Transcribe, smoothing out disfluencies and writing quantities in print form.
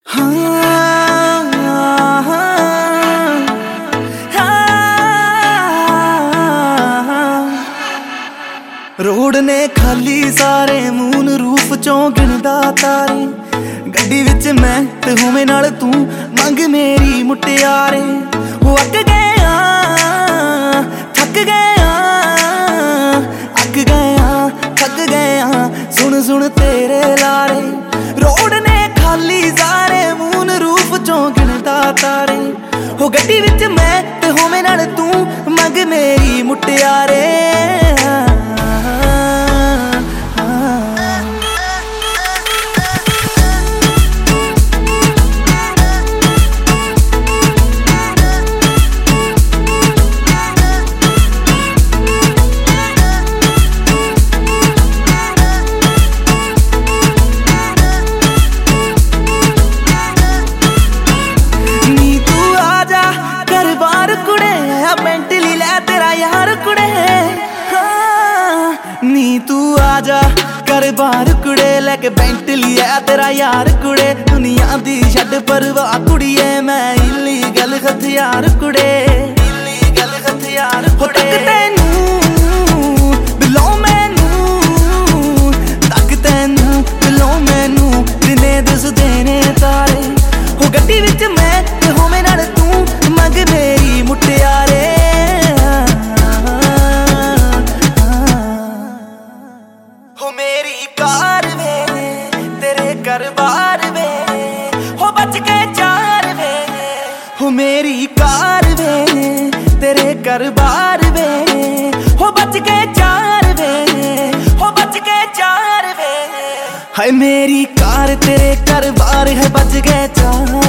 हाँ, रोड ने खाली सारे मून रूफ चों गिनदा तारे। गड्डी विच मैं ते होवे नाल तू मंग मेरी मुटियारे। हो अक गया थक गया अक गया थक गया सुन सुन तेरे लारे। रोड ने खाली सारे मून रूफ चों गिनदा तारे। हो गड्डी विच मैं ते होवे नाल तू मंग मेरी मुटियारे। मेंटली ले तेरा यार कुड़े नी तू आजा कर बार कुड़े लेके बेंटली है तेरा यार कुड़े। दुनिया दी छड़ परवाह कुड़िए मैं इलीगल हथियार कुड़े इलीगल हथियार कुड़े। तैनू बिलो मैनू तक तैनू बिलो मैनू दिने दस देने तारे। हो गड्डी विच मैं ते होवे नाल तू मंग मेरी मुटियारे। हो मेरी कार वे तेरे घर बार वे हो बच के चार वे। हो मेरी कार वे तेरे घर बार वे हो बच के चार वे हो बच के चार वे। हाय मेरी कार तेरे घर बार है बच के चार